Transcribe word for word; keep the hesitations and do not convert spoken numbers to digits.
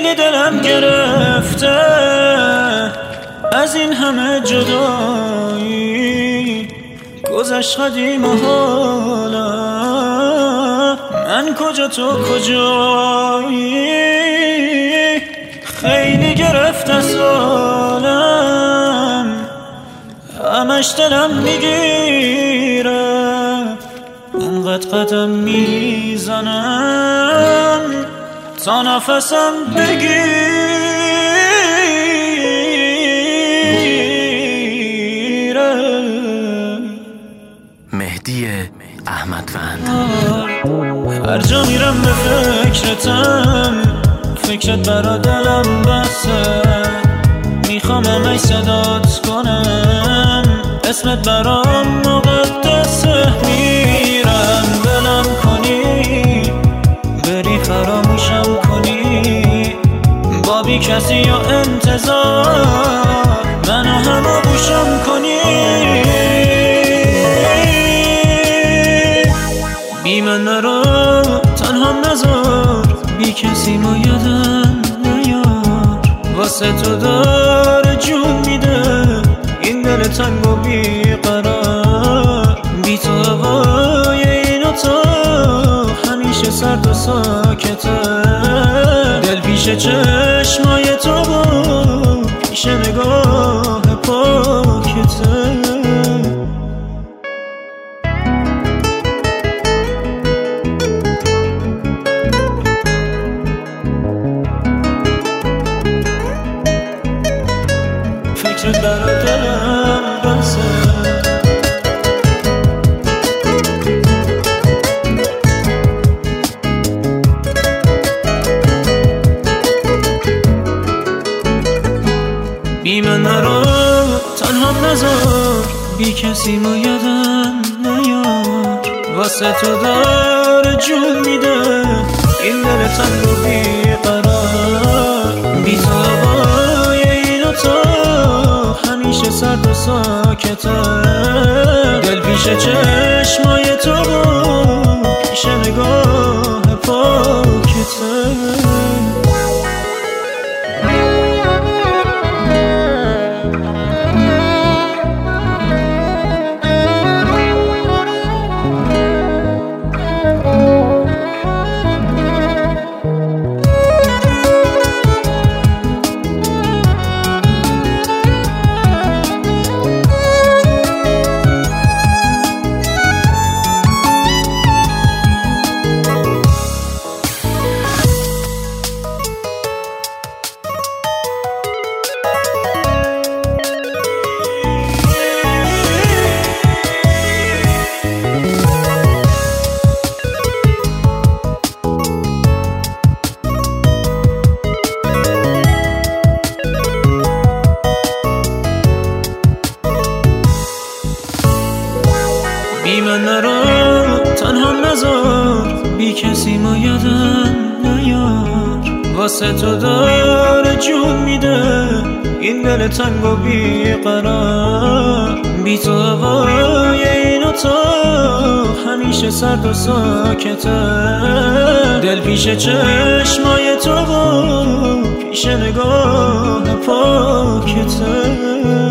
خیلی دلم گرفته از این همه جدایی، گذشت قدیم و حالا من کجا تو کجایی. خیلی گرفته سالم، همش دلم میگیره، اونقدر قدم میزنم تا نفسم بگیره. مهدی احمدوند. هر جا میرم به فکرتم، فکرت برا دلم بسه، میخوام همش صدات کنم، اسمت برام مقدسه. میرم دلم کنی، بری فراموشم کنی، با بی کسی یا انتظار منو همه بوشم کنی. بی من نرو تنها نذار، بی کسی ما یادم نیار، واسه تو داره جون میده این دل تنگ و بی قرار. بی تو هوای این اتاق همیشه سرد و ساکته، دل پیش چشمای تو و پیش نگاه پاکته. فکرت برا دلم بسه، بی من نرو تنها نذار، بی کسی ما یادم نیار، واسه تو داره جون میده این دل تنگ و بی قرار. بی تو هوای این اتاق همیشه سرد و ساکته، دل پیش چشمای تو و پیش نگاه پاکته. بی من نرو تنها نذار، بی کسی ما یادم نیار، واسه تو داره جون میده این دل تنگ و بی قرار. بی تو هوای این اتاق همیشه سرد و ساکته، دل پیش چشمای تو و پیش نگاه پاکته.